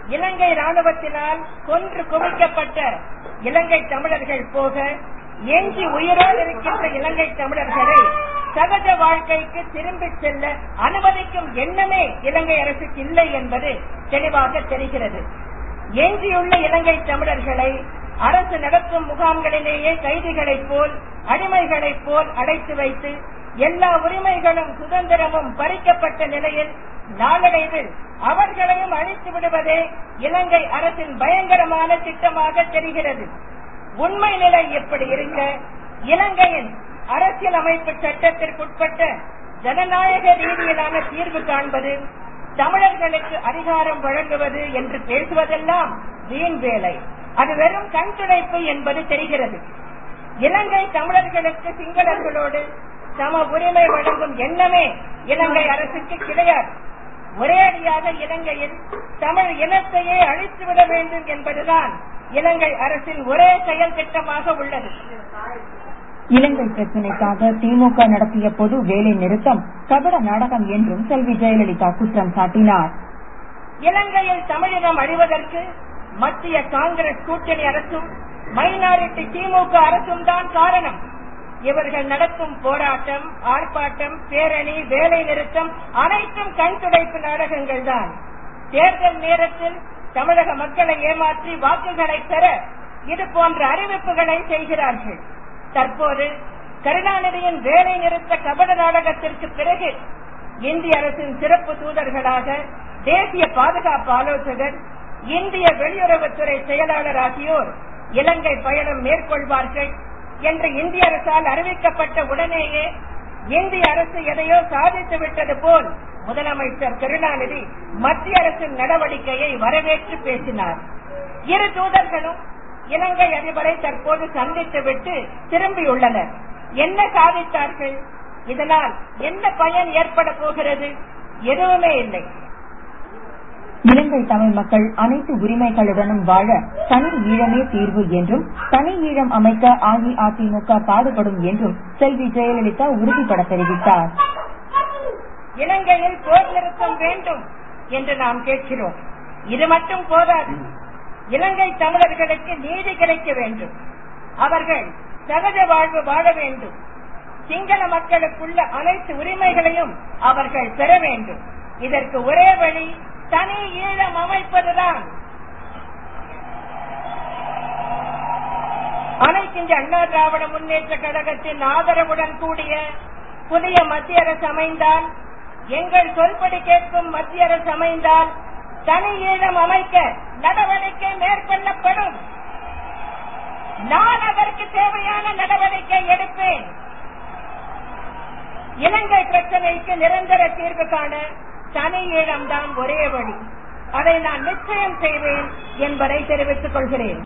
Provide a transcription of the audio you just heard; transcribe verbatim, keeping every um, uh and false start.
இலங்கை ராணுவத்தினால் கொன்று குவிக்கப்பட்ட இலங்கை தமிழர்கள் போக எஞ்சி உயிரோடு இருக்கின்ற இலங்கை தமிழர்களை சகஜ வாழ்க்கைக்கு திரும்பி செல்ல அனுமதிக்கும் எண்ணமே இலங்கை அரசுக்கு இல்லை என்பது தெளிவாக தெரிகிறது. எஞ்சியுள்ள இலங்கை தமிழர்களை அரசு நடத்தும் முகாம்களிலேயே கைதிகளைப் போல் அடிமைகளைப் போல் அடைத்து வைத்து எல்லா உரிமைகளும் சுதந்திரமும் பறிக்கப்பட்ட நிலையில் நாளடைவில் அவர்களையும் அழித்து விடுவதே இலங்கை அரசின் பயங்கரமான திட்டமாக தெரிகிறது. உண்மை நிலை எப்படி இருக்க, இலங்கையின் அரசியலமைப்பு சட்டத்திற்குட்பட்ட ஜனநாயக ரீதியிலான தீர்வு காண்பது, தமிழர்களுக்கு அதிகாரம் வழங்குவது என்று பேசுவதெல்லாம் வீண் வேலை. அது வெறும் கண்துடைப்பு என்பது தெரிகிறது. இலங்கை தமிழர்களுக்கு சிங்களர்களோடு சம உரிமை வழங்கும் எண்ணமே இலங்கை அரசுக்கு கிடையாது. ஒரேடியாக இலங்கையில் தமிழ் இனத்தையே அழித்துவிட வேண்டும் என்பதுதான் இலங்கை அரசின் ஒரே செயல் திட்டமாக உள்ளது. இலங்கை பிரச்சினைக்காக திமுக நடத்திய பொது வேலை நிறுத்தம் கபட நாடகம் என்றும் செல்வி ஜெயலலிதா குற்றம் சாட்டினார். இலங்கையில் தமிழினம் அழிவதற்கு மத்திய காங்கிரஸ் கூட்டணி அரசும் மைனாரிட்டி திமுக அரசும் தான் காரணம். இவர்கள் நடத்தும் போராட்டம், ஆர்ப்பாட்டம், பேரணி, வேலை நிறுத்தம் அனைத்தும் கண்துடைப்பு நாடகங்கள் தான். தேர்தல் நேரத்தில் தமிழக மக்களை ஏமாற்றி வாக்குகளை பெற இது போன்ற அறிவிப்புகளை செய்கிறார்கள். தற்போது கருணாநிதியின் வேலை நிறுத்த கபட நாடகத்திற்கு பிறகு இந்திய அரசின் சிறப்பு தூதர்களாக தேசிய பாதுகாப்பு ஆலோசகர், இந்திய வெளியுறவுத்துறை செயலாளர் ஆகியோர் இலங்கை பயணம் மேற்கொள்வார்கள் என்று இந்திய அரசால் அறிவிக்கப்பட்ட உடனேயே இந்திய அரசு எதையோ சாதித்து விட்டது போல் முதலமைச்சர் கருணாநிதி மத்திய அரசின் நடவடிக்கையை வரவேற்று பேசினார். இரு தூதர்களும் இலங்கை அதிபரை தற்போது சந்தித்துவிட்டு திரும்பியுள்ளனர். என்ன சாதித்தார்கள்? இதனால் என்ன பயன் ஏற்பட போகிறது? எதுவுமே இல்லை. இலங்கை தமிழ் மக்கள் அனைத்து உரிமைகளுடனும் வாழ தனி ஈழமே தீர்வு என்றும் தனி ஈழம் அமைக்க அஇஅதிமுக பாடுபடும் என்றும் செல்வி ஜெயலலிதா உறுதிபட தெரிவித்தார். இலங்கையில் போர் நிறுத்தம் வேண்டும் என்று நாம் கேட்கிறோம். இது மட்டும் போதாது. இலங்கை தமிழர்களுக்கு நீதி கிடைக்க வேண்டும். அவர்கள் சகஜ வாழ்வு வாழ வேண்டும். சிங்கள மக்களுக்குள்ள அனைத்து உரிமைகளையும் அவர்கள் பெற வேண்டும். இதற்கு ஒரே வழி தனி ஈழம் அமைப்பதுதான். அனைத்து இந்திய அண்ணா திராவிட முன்னேற்ற கழகத்தின் ஆதரவுடன் கூடிய புதிய மத்திய அரசு அமைந்தால், எங்கள் சொல்படி கேட்கும் மத்திய அரசு அமைந்தால் தனி ஈழம் அமைக்க நடவடிக்கை மேற்கொள்ளப்படும். நான் அதற்கு தேவையான நடவடிக்கை எடுப்பேன். இலங்கை பிரச்சனைக்கு நிரந்தர தீர்வு காண தனி ஈழம்தான் ஒரே வழி. அதை நான் நிச்சயம் செய்வேன் என்பதை தெரிவித்துக் கொள்கிறேன்.